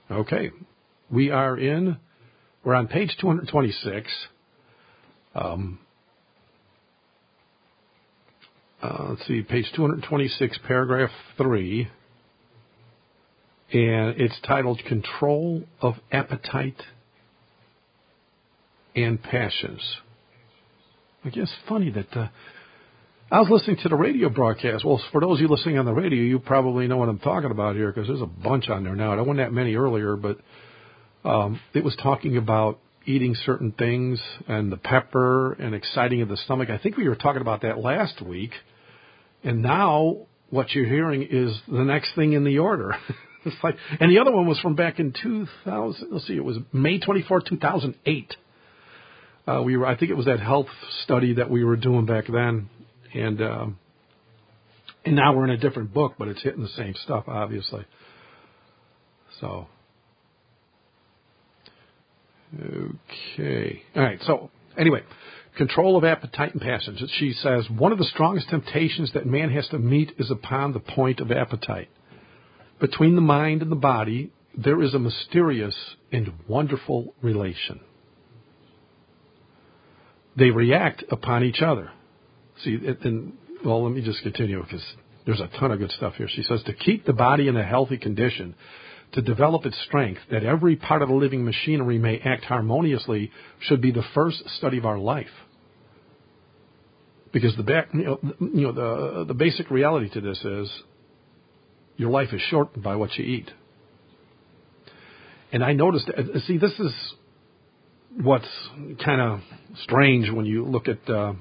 Okay. We're on page 226. Let's see, page 226, paragraph 3. And it's titled Control of Appetite and Passions. I guess funny that I was listening to the radio broadcast. Well, for those of you listening on the radio, you probably know what I'm talking about here because there's a bunch on there now. There weren't that many earlier, but it was talking about eating certain things and the pepper and exciting of the stomach. I think we were talking about that last week. And now what you're hearing is the next thing in the order. It's like, and the other one was from back in 2000. Let's see, it was May 24, 2008. I think it was that health study that we were doing back then, and now we're in a different book, but it's hitting the same stuff, obviously. So, okay, all right. So, anyway, control of appetite and passions. She says one of the strongest temptations that man has to meet is upon the point of appetite. Between the mind and the body, there is a mysterious and wonderful relation. They react upon each other. See, let me just continue because there's a ton of good stuff here. She says, to keep the body in a healthy condition, to develop its strength, that every part of the living machinery may act harmoniously, should be the first study of our life. Because the basic reality to this is your life is shortened by what you eat. And I noticed, see, this is what's kind of strange when you look at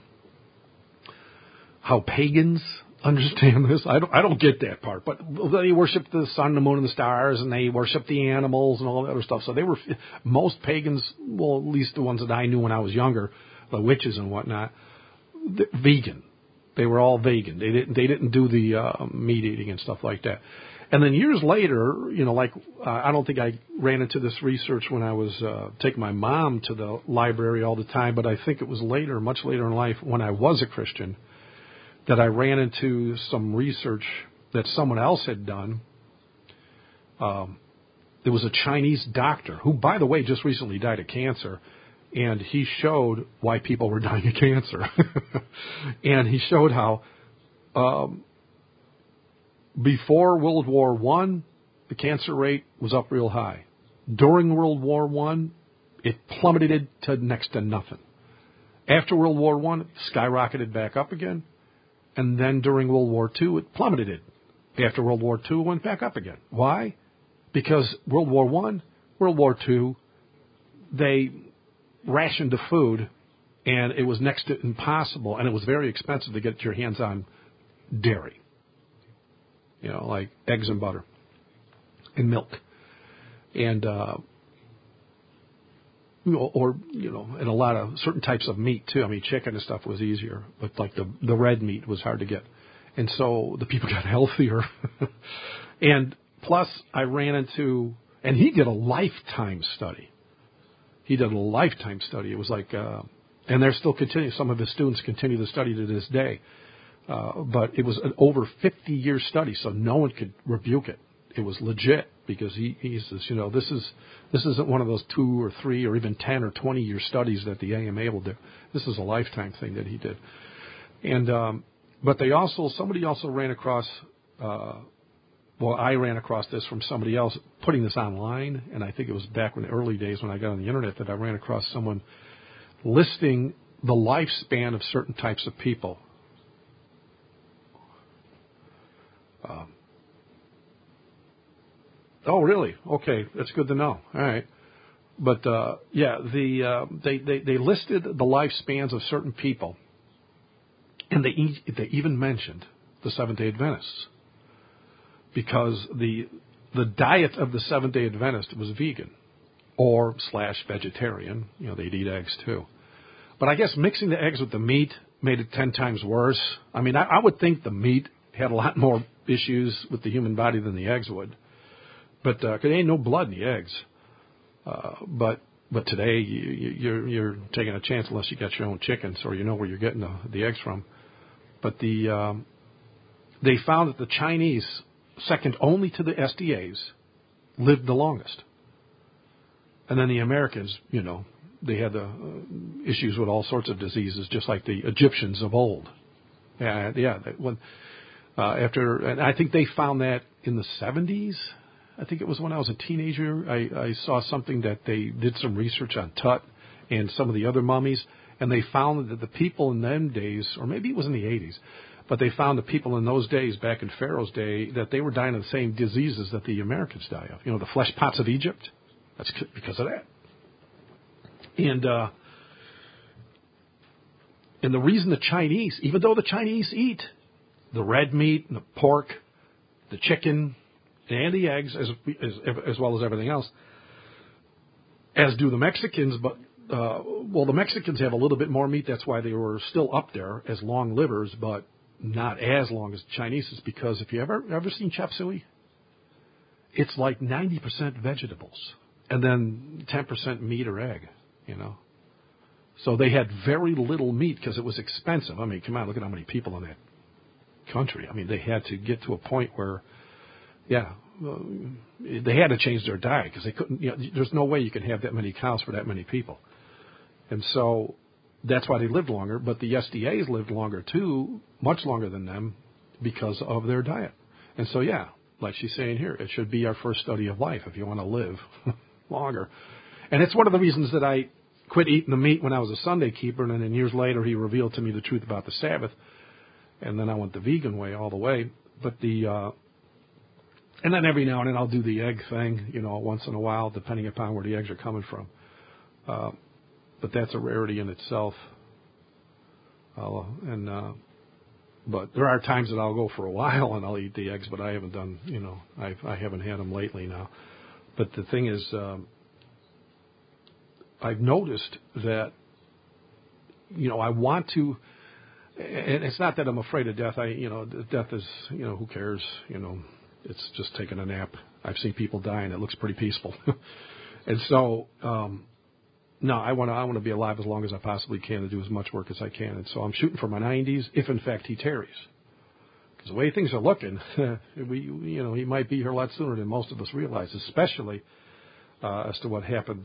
how pagans understand this. I don't get that part, but they worship the sun, the moon, and the stars, and they worship the animals and all that other stuff. So most pagans, well, at least the ones that I knew when I was younger, the witches and whatnot, vegan. They were all vegan. They didn't do the meat eating and stuff like that. And then years later, I don't think I ran into this research when I was taking my mom to the library all the time, but I think it was later, much later in life, when I was a Christian, that I ran into some research that someone else had done. There was a Chinese doctor who, by the way, just recently died of cancer, and he showed why people were dying of cancer. And he showed how before World War I, the cancer rate was up real high. During World War I, it plummeted to next to nothing. After World War I, it skyrocketed back up again. And then during World War II, it plummeted. After World War II, it went back up again. Why? Because World War I, World War II, they rationed the food, and it was next to impossible, and it was very expensive to get your hands on dairy. Like eggs and butter and milk. And, and a lot of certain types of meat, too. I mean, chicken and stuff was easier, but like the red meat was hard to get. And so the people got healthier. And plus, I ran into, and he did a lifetime study. It was like, and they're still continuing, some of his students continue the study to this day. But it was an over 50-year study, so no one could rebuke it. It was legit because he says, this isn't one of those 2 or 3 or even 10 or 20-year studies that the AMA will do. This is a lifetime thing that he did. And but somebody also ran across. I ran across this from somebody else putting this online, and I think it was back in the early days when I got on the internet that I ran across someone listing the lifespan of certain types of people. Oh, really? Okay, that's good to know. All right, but they listed the lifespans of certain people, and they even mentioned the Seventh-day Adventists, because the diet of the Seventh-day Adventist was vegan or / vegetarian. They'd eat eggs too, but I guess mixing the eggs with the meat made it 10 times worse. I mean, I would think the meat had a lot more issues with the human body than the eggs would. But cause there ain't no blood in the eggs. But today you're taking a chance unless you got your own chickens or you know where you're getting the eggs from. But they found that the Chinese, second only to the SDAs, lived the longest. And then the Americans, they had the issues with all sorts of diseases, just like the Egyptians of old. And and I think they found that in the 70s. I think it was when I was a teenager. I saw something that they did some research on Tut and some of the other mummies, and they found that the people in them days, or maybe it was in the 80s, but they found the people in those days, back in Pharaoh's day, that they were dying of the same diseases that the Americans die of. The flesh pots of Egypt. That's because of that. And the reason the Chinese, even though the Chinese eat the red meat and the pork, the chicken, and the eggs, as well as everything else, as do the Mexicans, but the Mexicans have a little bit more meat. That's why they were still up there as long livers, but not as long as the Chinese. Is because if you ever seen chop suey, it's like 90% vegetables and then 10% meat or egg. So they had very little meat because it was expensive. I mean, come on, look at how many people in that country. I mean, they had to get to a point where, they had to change their diet because they couldn't. There's no way you can have that many cows for that many people, and so that's why they lived longer. But the SDAs lived longer too, much longer than them, because of their diet. And so, like she's saying here, it should be our first study of life if you want to live longer. And it's one of the reasons that I quit eating the meat when I was a Sunday keeper, and then years later he revealed to me the truth about the Sabbath, and then I went the vegan way all the way. But and then every now and then I'll do the egg thing, once in a while, depending upon where the eggs are coming from. But that's a rarity in itself. But there are times that I'll go for a while and I'll eat the eggs, but I haven't done, I haven't had them lately now. But the thing is, I've noticed that, I want to, and it's not that I'm afraid of death. Death is, who cares? It's just taking a nap. I've seen people die and it looks pretty peaceful. And so, no, I want to be alive as long as I possibly can to do as much work as I can. And so I'm shooting for my 90s, if in fact he tarries. Because the way things are looking, he might be here a lot sooner than most of us realize, especially as to what happened,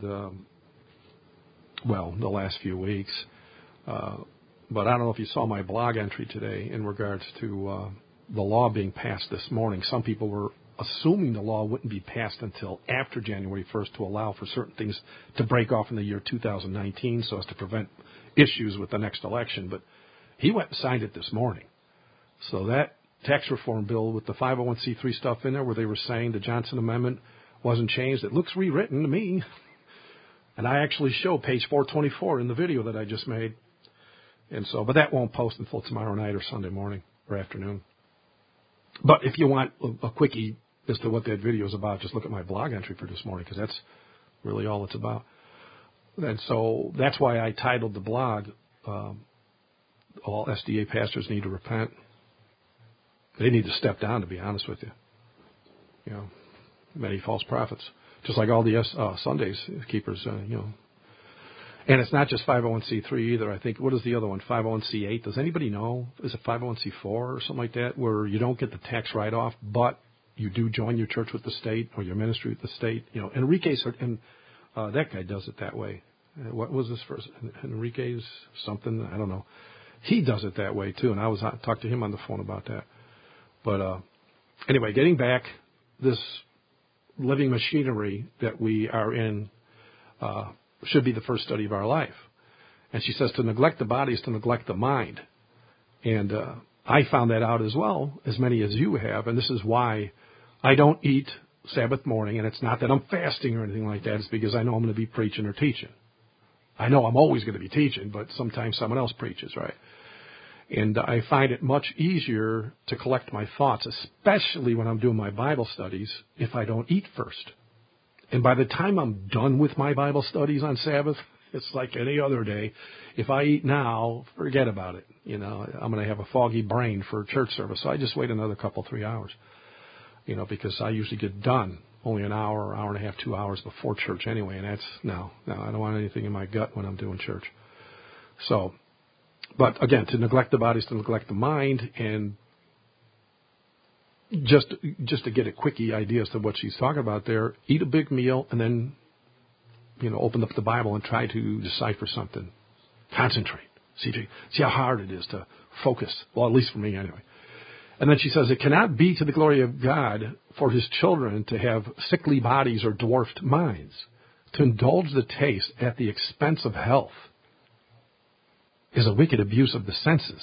the last few weeks. But I don't know if you saw my blog entry today in regards to the law being passed this morning. Some people were assuming the law wouldn't be passed until after January 1st to allow for certain things to break off in the year 2019 so as to prevent issues with the next election. But he went and signed it this morning. So that tax reform bill with the 501c3 stuff in there where they were saying the Johnson Amendment wasn't changed, it looks rewritten to me. And I actually show page 424 in the video that I just made. And so, but that won't post until tomorrow night or Sunday morning or afternoon. But if you want a quickie as to what that video is about, just look at my blog entry for this morning, because that's really all it's about. And so that's why I titled the blog, All SDA Pastors Need to Repent. They need to step down, to be honest with you. Many false prophets. Just like all the Sundays keepers, And it's not just 501c3 either. I think, what is the other one? 501c8. Does anybody know? Is it 501c4 or something like that, where you don't get the tax write-off, but you do join your church with the state or your ministry with the state? Enrique's, and that guy does it that way. What was this first? Enrique's something? I don't know. He does it that way too, and I talked to him on the phone about that. But anyway, getting back, this living machinery that we are in should be the first study of our life. And she says to neglect the body is to neglect the mind. And I found that out as well, as many as you have, and this is why I don't eat Sabbath morning, and it's not that I'm fasting or anything like that. It's because I know I'm going to be preaching or teaching. I know I'm always going to be teaching, but sometimes someone else preaches, right? And I find it much easier to collect my thoughts, especially when I'm doing my Bible studies, if I don't eat first. And by the time I'm done with my Bible studies on Sabbath, it's like any other day. If I eat now, forget about it. I'm going to have a foggy brain for church service. So I just wait another 3 hours, because I usually get done only an hour, hour and a half, 2 hours before church anyway. And that's, no, I don't want anything in my gut when I'm doing church. So, but again, to neglect the body is to neglect the mind. And just to get a quickie idea as to what she's talking about there, eat a big meal and then, opened up the Bible and tried to decipher something. Concentrate. See how hard it is to focus. Well, at least for me anyway. And then she says, it cannot be to the glory of God for his children to have sickly bodies or dwarfed minds, to indulge the taste at the expense of health is a wicked abuse of the senses.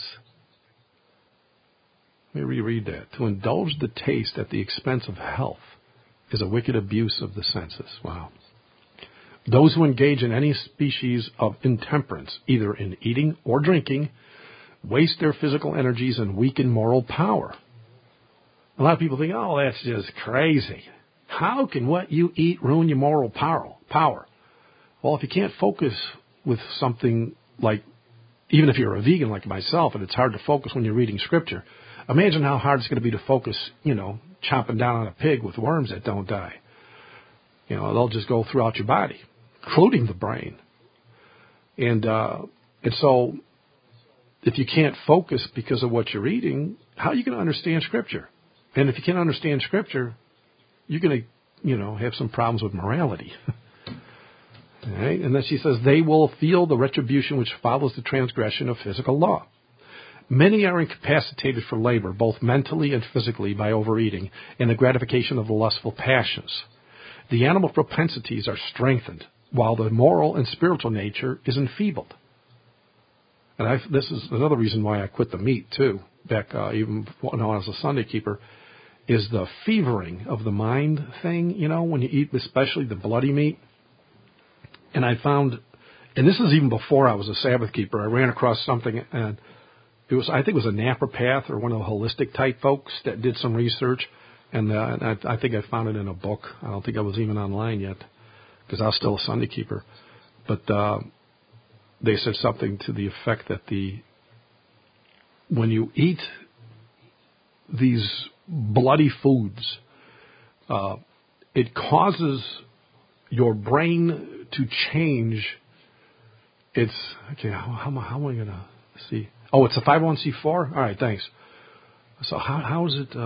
Let me reread that. To indulge the taste at the expense of health is a wicked abuse of the senses. Wow. Those who engage in any species of intemperance, either in eating or drinking, waste their physical energies and weaken moral power. A lot of people think, oh, that's just crazy. How can what you eat ruin your moral power? Well, if you can't focus with something like, even if you're a vegan like myself and it's hard to focus when you're reading Scripture, imagine how hard it's going to be to focus, chomping down on a pig with worms that don't die. They'll just go throughout your body, including the brain. And so if you can't focus because of what you're eating, how are you going to understand Scripture? And if you can't understand Scripture, you're going to, have some problems with morality. All right? And then she says, they will feel the retribution which follows the transgression of physical law. Many are incapacitated for labor, both mentally and physically, by overeating and the gratification of the lustful passions. The animal propensities are strengthened, while the moral and spiritual nature is enfeebled. And this is another reason why I quit the meat, too, back even when I was a Sunday keeper, is the fevering of the mind thing, when you eat especially the bloody meat. And I found, and this is even before I was a Sabbath keeper, I ran across something, and I think it was a naturopath or one of the holistic type folks that did some research, and I think I found it in a book. I don't think I was even online yet, because I was still a Sunday keeper. But they said something to the effect that when you eat these bloody foods, it causes your brain to change. It's okay. How am I going to see? Oh, it's a 501c4. All right, thanks. So how is it?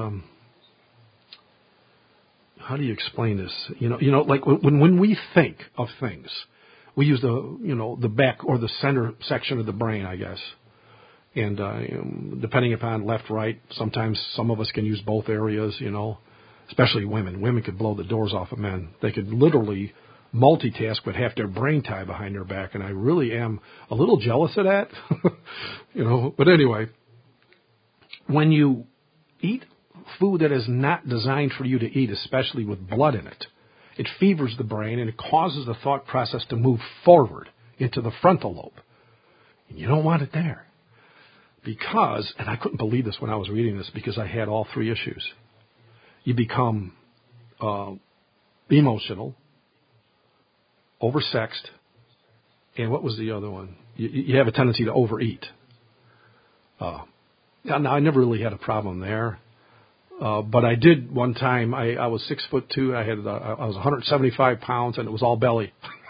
How do you explain this? Like when we think of things, we use the back or the center section of the brain, I guess. And depending upon left, right, sometimes some of us can use both areas. Especially women. Women could blow the doors off of men. They could literally multitask but have their brain tied behind their back, and I really am a little jealous of that. But anyway, when you eat food that is not designed for you to eat, especially with blood in it, it fevers the brain and it causes the thought process to move forward into the frontal lobe. And you don't want it there. Because, and I couldn't believe this when I was reading this, because I had all three issues. You become emotional, oversexed, and what was the other one? You have a tendency to overeat. Now, I never really had a problem there, but I did one time. I was 6'2". I was 175 pounds, and it was all belly.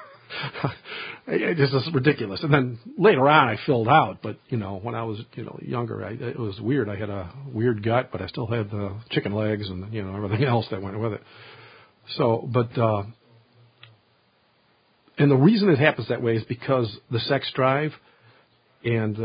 This is ridiculous. And then later on, I filled out. But when I was younger, it was weird. I had a weird gut, but I still had the chicken legs and everything else that went with it. So, but. And the reason it happens that way is because the sex drive and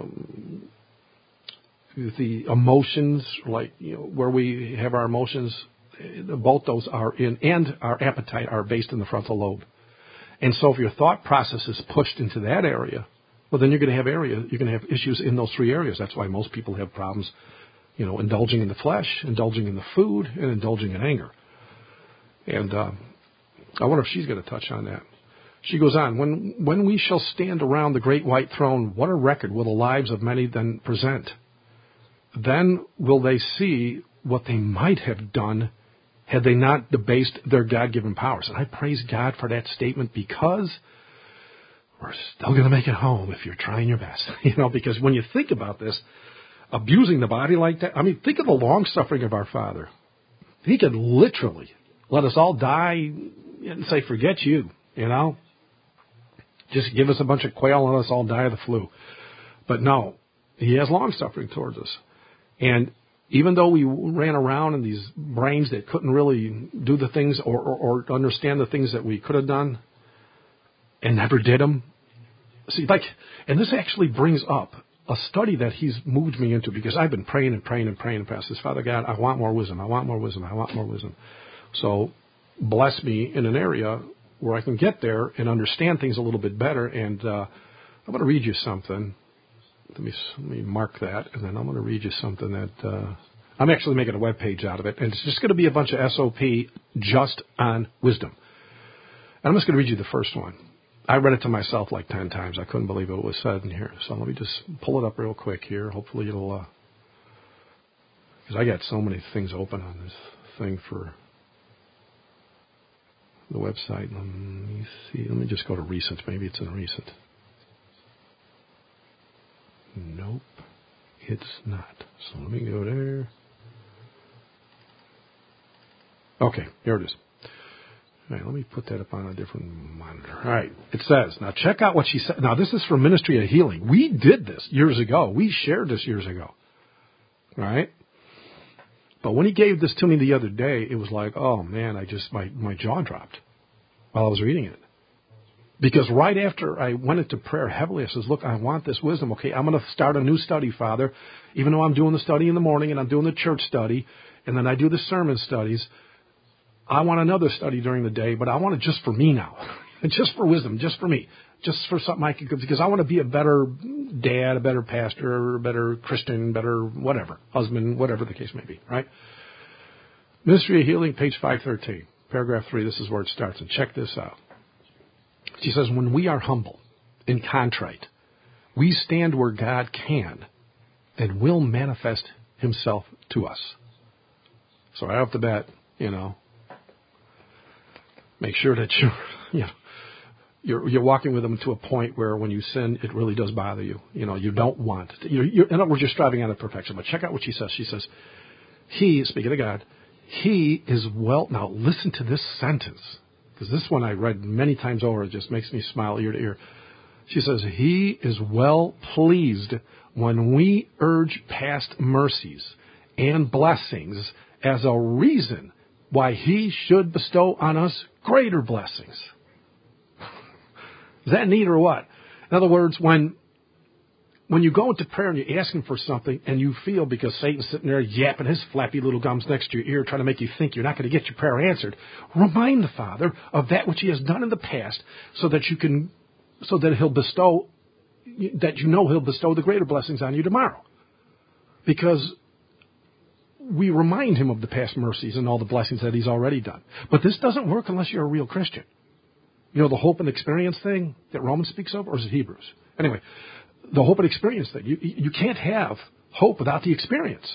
the emotions, like where we have our emotions, both those are in, and our appetite are based in the frontal lobe. And so if your thought process is pushed into that area, well, then you're going to have issues in those three areas. That's why most people have problems, indulging in the flesh, indulging in the food, and indulging in anger. And I wonder if she's going to touch on that. She goes on, when we shall stand around the great white throne, what a record will the lives of many then present? Then will they see what they might have done had they not debased their God-given powers. And I praise God for that statement, because we're still going to make it home if you're trying your best. Because when you think about this, abusing the body like that, think of the long-suffering of our Father. He could literally let us all die and say, forget you, Just give us a bunch of quail and let us all die of the flu. But no, he has long-suffering towards us. And even though we ran around in these brains that couldn't really do the things or understand the things that we could have done, and never did them. See, and this actually brings up a study that he's moved me into, because I've been praying and praying and praying and praying. I says, Father God, I want more wisdom. I want more wisdom. I want more wisdom. So bless me in an area where I can get there and understand things a little bit better. And I'm going to read you something. Let me mark that, and then I'm going to read you something that I'm actually making a web page out of it, and it's just going to be a bunch of SOP just on wisdom. And I'm just going to read you the first one. I read it to myself like 10 times. I couldn't believe it was said in here. So let me just pull it up real quick here. Hopefully it'll, because I got so many things open on this thing for the website. Let me see. Let me just go to recent. Maybe it's in recent. Nope, it's not. So let me go there. Okay, here it is. All right, let me put that up on a different monitor. All right, it says, now check out what she said. Now, this is from Ministry of Healing. We did this years ago. We shared this years ago. All right? But when he gave this to me the other day, it was like, oh, man, my jaw dropped while I was reading it. Because right after I went into prayer heavily, I says, look, I want this wisdom. Okay, I'm going to start a new study, Father. Even though I'm doing the study in the morning and I'm doing the church study, and then I do the sermon studies, I want another study during the day, but I want it just for me now. Just for wisdom, just for me. Just for something I can, because I want to be a better dad, a better pastor, a better Christian, better whatever, husband, whatever the case may be, right? Ministry of Healing, page 513, paragraph 3, this is where it starts, and check this out. She says, when we are humble and contrite, we stand where God can and will manifest himself to us. So right off the bat, make sure that you're walking with them to a point where when you sin, it really does bother you. You don't want it. In other words, you're striving out of perfection. But check out what she says. She says, he, speaking of God, he is well. Now listen to this sentence, because this one I read many times over. It just makes me smile ear to ear. She says, he is well pleased when we urge past mercies and blessings as a reason why he should bestow on us greater blessings. Is that neat or what? In other words, when you go into prayer and you're asking for something and you feel, because Satan's sitting there yapping his flappy little gums next to your ear trying to make you think you're not going to get your prayer answered, remind the Father of that which he has done in the past so that he'll bestow the greater blessings on you tomorrow. Because we remind him of the past mercies and all the blessings that he's already done. But this doesn't work unless you're a real Christian. The hope and experience thing that Romans speaks of, or is it Hebrews? Anyway, the hope and experience thing. You can't have hope without the experience.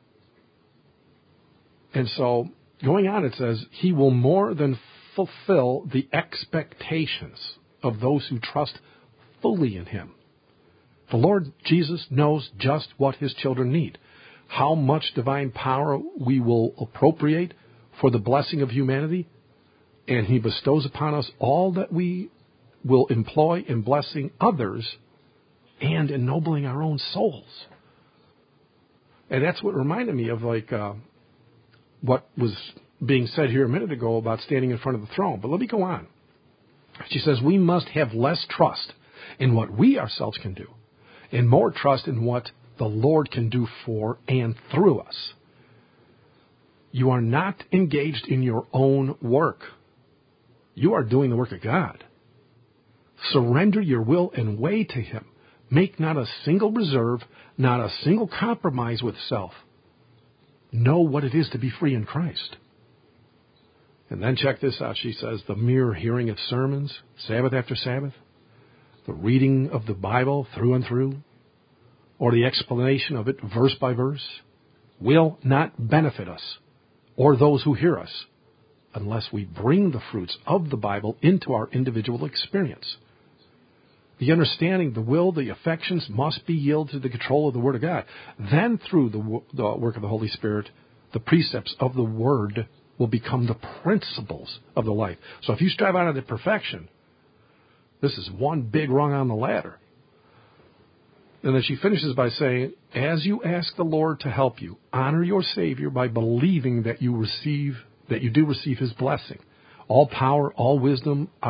And so, going on, it says, he will more than fulfill the expectations of those who trust fully in him. The Lord Jesus knows just what his children need. How much divine power we will appropriate for the blessing of humanity, and he bestows upon us all that we will employ in blessing others and ennobling our own souls. And that's what reminded me of what was being said here a minute ago about standing in front of the throne. But let me go on. She says we must have less trust in what we ourselves can do and more trust in what the Lord can do for and through us. You are not engaged in your own work. You are doing the work of God. Surrender your will and way to him. Make not a single reserve, not a single compromise with self. Know what it is to be free in Christ. And then check this out. She says the mere hearing of sermons, Sabbath after Sabbath, the reading of the Bible through and through, or the explanation of it verse by verse, will not benefit us or those who hear us unless we bring the fruits of the Bible into our individual experience. The understanding, the will, the affections must be yielded to the control of the Word of God. Then through the work of the Holy Spirit, the precepts of the Word will become the principles of the life. So if you strive out of perfection, this is one big rung on the ladder. And then she finishes by saying, as you ask the Lord to help you, honor your Savior by believing that you do receive his blessing. All power, all wisdom are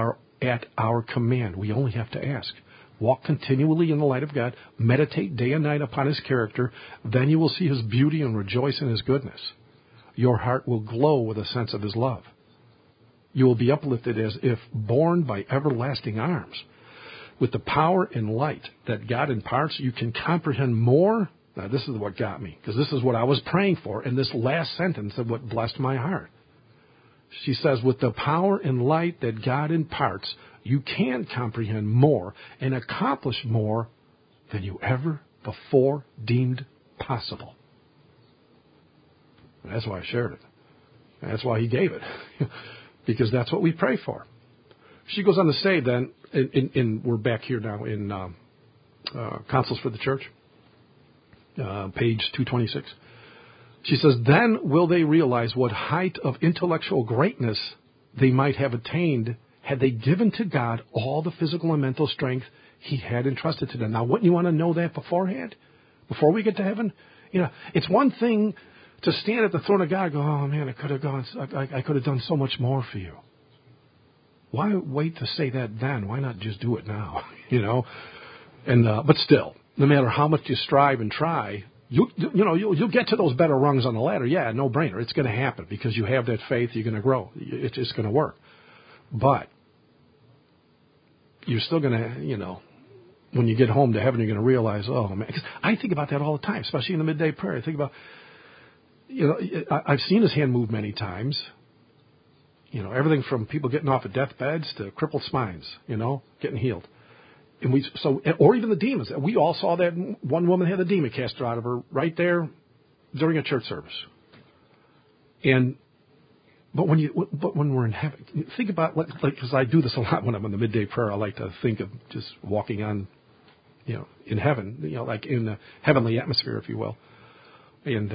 at our command. We only have to ask. Walk continually in the light of God. Meditate day and night upon His character. Then you will see His beauty and rejoice in His goodness. Your heart will glow with a sense of His love. You will be uplifted as if borne by everlasting arms. With the power and light that God imparts, you can comprehend more. Now, this is what got me, because this is what I was praying for, and this last sentence of what blessed my heart. She says, with the power and light that God imparts, you can comprehend more and accomplish more than you ever before deemed possible. And that's why I shared it. And that's why He gave it, because that's what we pray for. She goes on to say then, and we're back here now in Counsels for the Church, page 226. She says, then will they realize what height of intellectual greatness they might have attained had they given to God all the physical and mental strength He had entrusted to them. Now, wouldn't you want to know that beforehand? Before we get to heaven? You know, it's one thing to stand at the throne of God and go, oh man, I could have done so much more for you. Why wait to say that then? Why not just do it now? You know? And but still, no matter how much you strive and try, you'll get to those better rungs on the ladder. Yeah, no brainer. It's going to happen because you have that faith. You're going to grow. It's just going to work. But you're still going to, when you get home to heaven, you're going to realize, oh man. 'Cause I think about that all the time, especially in the midday prayer. I think about, I've seen His hand move many times. Everything from people getting off of deathbeds to crippled spines, getting healed. And or even the demons. We all saw that one woman had a demon cast out of her right there during a church service. But when we're in heaven, think about, because I do this a lot when I'm in the midday prayer. I like to think of just walking on, in heaven, like in the heavenly atmosphere, if you will. And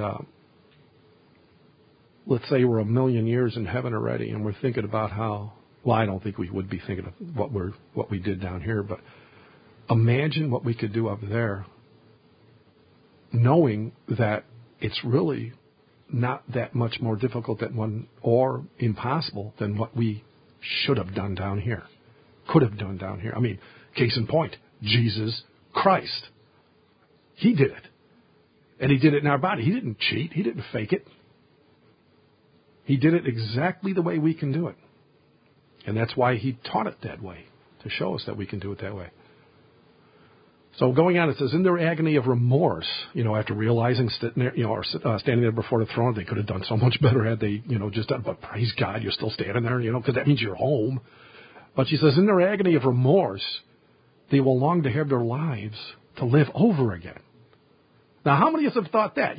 let's say we're 1,000,000 years in heaven already, and we're thinking about how. Well, I don't think we would be thinking of what we did down here, but imagine what we could do up there, knowing that it's really not that much more difficult or impossible than what we should have done down here, could have done down here. I mean, case in point, Jesus Christ. He did it. And He did it in our body. He didn't cheat. He didn't fake it. He did it exactly the way we can do it. And that's why He taught it that way, to show us that we can do it that way. So going on, it says, in their agony of remorse, after realizing standing there before the throne, they could have done so much better had they, just done. But praise God, you're still standing there, because that means you're home. But she says, in their agony of remorse, they will long to have their lives to live over again. Now, how many of us have thought that?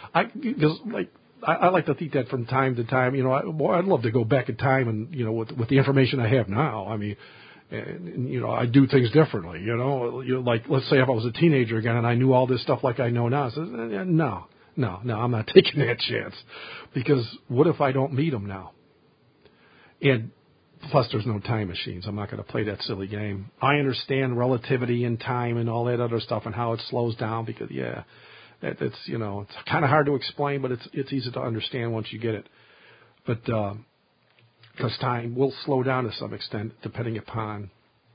I like to think that from time to time. I'd love to go back in time and, with the information I have now. I mean, and I do things differently, like, let's say if I was a teenager again and I knew all this stuff like I know now. I said, no, I'm not taking that chance, because what if I don't meet Him now? And plus, there's no time machines. I'm not going to play that silly game. I understand relativity and time and all that other stuff and how it slows down, because, that's, it's kind of hard to explain, but it's easy to understand once you get it. But, because time will slow down to some extent, depending upon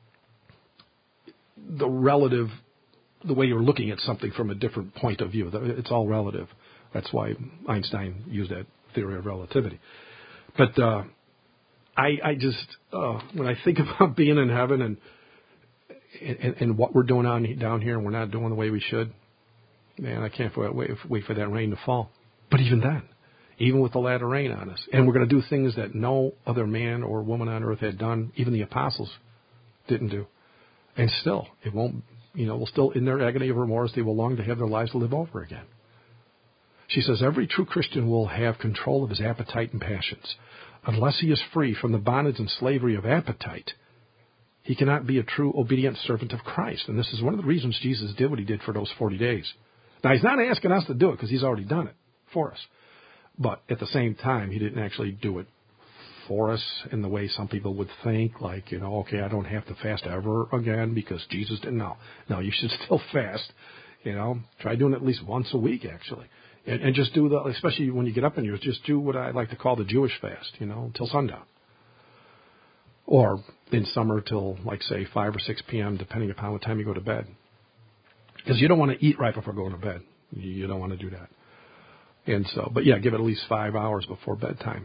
the way you're looking at something from a different point of view. It's all relative. That's why Einstein used that theory of relativity. But I just, when I think about being in heaven and what we're doing down here, and we're not doing the way we should, man, I can't wait for that rain to fall. But even then, even with the latter rain on us, and we're going to do things that no other man or woman on earth had done, even the apostles didn't do. And still, it won't, will still, in their agony of remorse, they will long to have their lives to live over again. She says, every true Christian will have control of his appetite and passions. Unless he is free from the bondage and slavery of appetite, he cannot be a true obedient servant of Christ. And this is one of the reasons Jesus did what He did for those 40 days. Now, He's not asking us to do it because He's already done it for us. But at the same time, He didn't actually do it for us in the way some people would think, like, okay, I don't have to fast ever again because Jesus didn't. No, you should still fast. Try doing it at least once a week, actually. And just do especially when you get up in yours, just do what I like to call the Jewish fast, until sundown. or in summer till, like, say, 5 or 6 p.m., depending upon what time you go to bed. Because you don't want to eat right before going to bed. You don't want to do that. And so, but yeah, give it at least 5 hours before bedtime.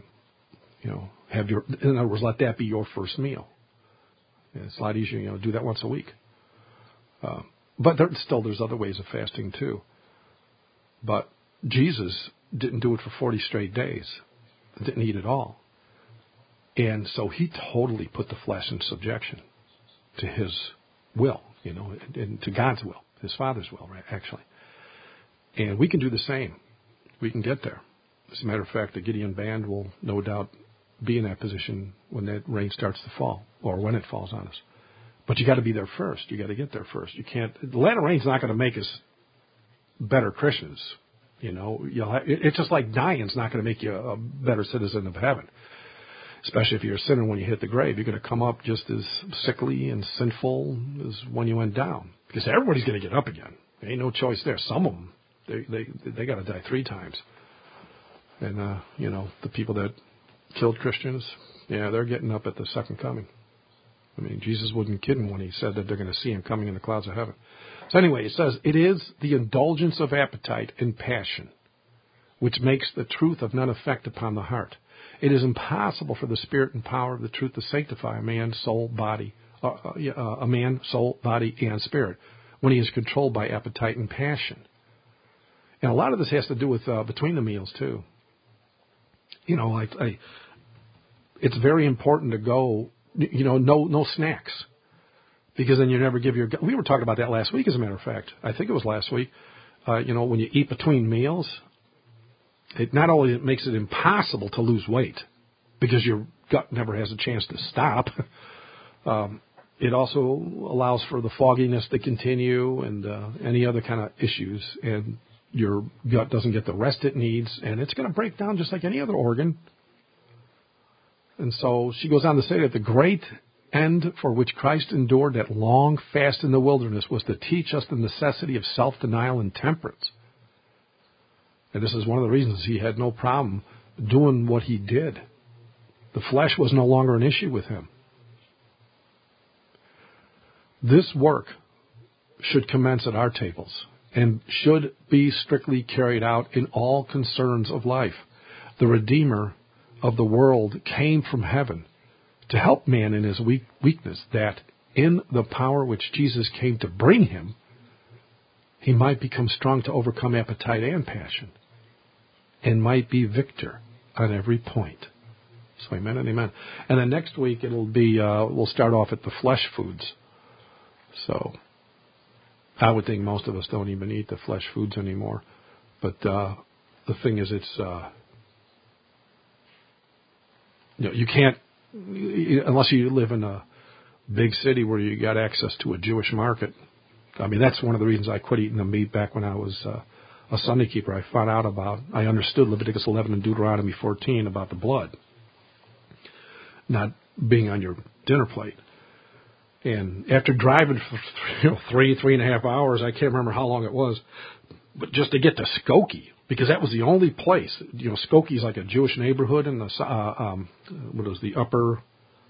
In other words, let that be your first meal. And it's a lot easier, do that once a week. But there's other ways of fasting too. But Jesus didn't do it for 40 straight days. Didn't eat at all. And so he totally put the flesh in subjection to his will, and to God's will, his Father's will, right, actually. And we can do the same. We can get there. As a matter of fact, the Gideon band will no doubt be in that position when that rain starts to fall, or when it falls on us. But you got to be there first. You got to get there first. You can't. The latter rain's not going to make us better Christians. It's just like dying's not going to make you a better citizen of heaven. Especially if you're a sinner when you hit the grave, you're going to come up just as sickly and sinful as when you went down. Because everybody's going to get up again. There ain't no choice there. Some of them, they got to die 3 times. And the people that killed Christians, they're getting up at the second coming. I mean, Jesus wasn't kidding when he said that they're going to see him coming in the clouds of heaven. So anyway, it says, it is the indulgence of appetite and passion which makes the truth of none effect upon the heart. It is impossible for the spirit and power of the truth to sanctify a man, soul, body, and spirit when he is controlled by appetite and passion. And a lot of this has to do with between the meals too. It's very important to go, no snacks, because then you never give your. We were talking about that last week, as a matter of fact. I think it was last week. When you eat between meals, it not only makes it impossible to lose weight because your gut never has a chance to stop. It also allows for the fogginess to continue and any other kind of issues, and your gut doesn't get the rest it needs, and it's going to break down just like any other organ. And so she goes on to say that the great end for which Christ endured that long fast in the wilderness was to teach us the necessity of self-denial and temperance. And this is one of the reasons he had no problem doing what he did. The flesh was no longer an issue with him. This work should commence at our tables and should be strictly carried out in all concerns of life. The Redeemer of the world came from heaven to help man in his weakness, that in the power which Jesus came to bring him, he might become strong to overcome appetite and passion, and might be victor on every point. So amen and amen. And then next week it'll be, we'll start off at the flesh foods. So I would think most of us don't even eat the flesh foods anymore. But the thing is, it's, you can't, unless you live in a big city where you got access to a Jewish market. I mean, that's one of the reasons I quit eating the meat back when I was a Sunday keeper. I understood Leviticus 11 and Deuteronomy 14 about the blood not being on your dinner plate. And after driving for 3.5 hours, I can't remember how long it was, but just to get to Skokie, because that was the only place. Skokie's like a Jewish neighborhood in the upper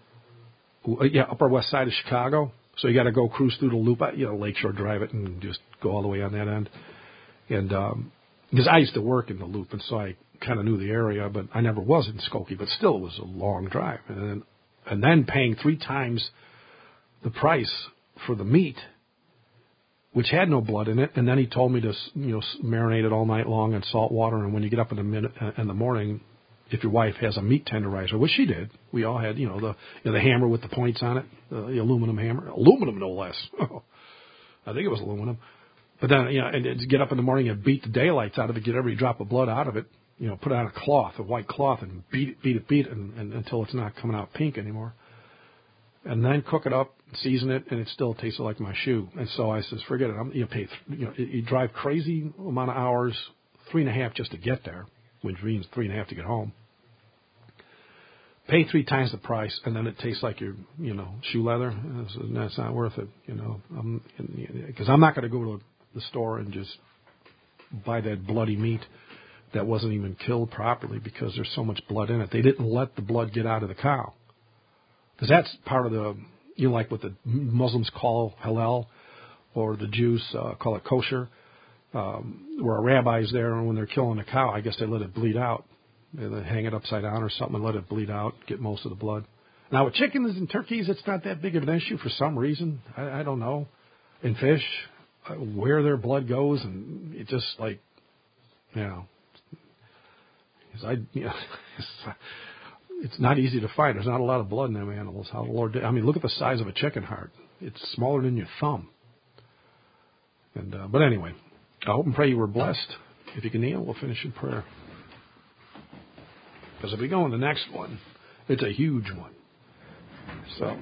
west side of Chicago. So you got to go cruise through the loop, Lakeshore Drive it and just go all the way on that end. And because I used to work in the loop, and so I kind of knew the area, but I never was in Skokie. But still, it was a long drive, and then paying 3 times the price for the meat, which had no blood in it. And then he told me to marinate it all night long in salt water. And when you get up in the morning, if your wife has a meat tenderizer, which she did, we all had the hammer with the points on it, the aluminum hammer, no less. I think it was aluminum. But then, and to get up in the morning and beat the daylights out of it, get every drop of blood out of it, put it on a white cloth, and beat it, and until it's not coming out pink anymore. And then cook it up, season it, and it still tasted like my shoe. And so I says, forget it. You drive crazy amount of hours, 3.5 just to get there, which means 3.5 to get home. Pay 3 times the price, and then it tastes like your, shoe leather. And so that's not worth it, because I'm not going to go to the store and just buy that bloody meat that wasn't even killed properly because there's so much blood in it. They didn't let the blood get out of the cow. Because that's part of the, like what the Muslims call halal, or the Jews call it kosher, where a rabbi's there, and when they're killing a cow, I guess they let it bleed out. They hang it upside down or something and let it bleed out, get most of the blood. Now, with chickens and turkeys, it's not that big of an issue for some reason. I don't know. In fish, where their blood goes, and it just like, it's not easy to find. There's not a lot of blood in them animals. How the Lord did. I mean, look at the size of a chicken heart. It's smaller than your thumb. And but anyway, I hope and pray you were blessed. If you can kneel, we'll finish in prayer. Because if we go on the next one, it's a huge one. So,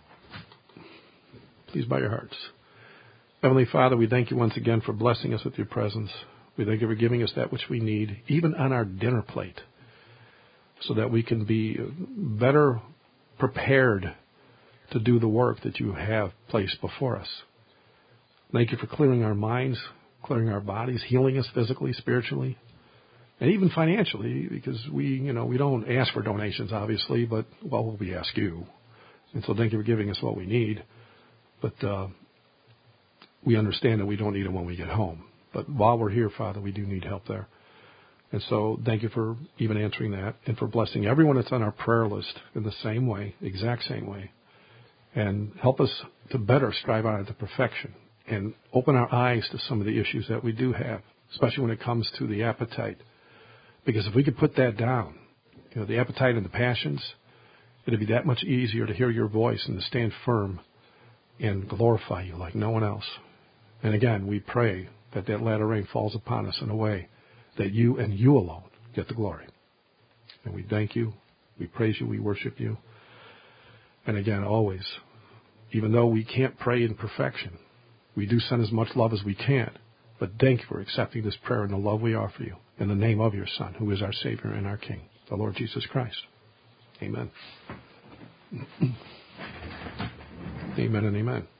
please bow your hearts. Heavenly Father, we thank you once again for blessing us with your presence. We thank you for giving us that which we need, even on our dinner plate, so that we can be better prepared to do the work that you have placed before us. Thank you for clearing our minds, clearing our bodies, healing us physically, spiritually, and even financially, because we don't ask for donations, obviously, but, well, we ask you. And so thank you for giving us what we need. But we understand that we don't need it when we get home. But while we're here, Father, we do need help there. And so thank you for even answering that and for blessing everyone that's on our prayer list in the same way, exact same way. And help us to better strive on it to perfection and open our eyes to some of the issues that we do have, especially when it comes to the appetite. Because if we could put that down, the appetite and the passions, it'd be that much easier to hear your voice and to stand firm and glorify you like no one else. And again, we pray that latter rain falls upon us in a way that you and you alone get the glory. And we thank you, we praise you, we worship you. And again, always, even though we can't pray in perfection, we do send as much love as we can. But thank you for accepting this prayer and the love we offer you in the name of your Son, who is our Savior and our King, the Lord Jesus Christ. Amen. Amen and amen.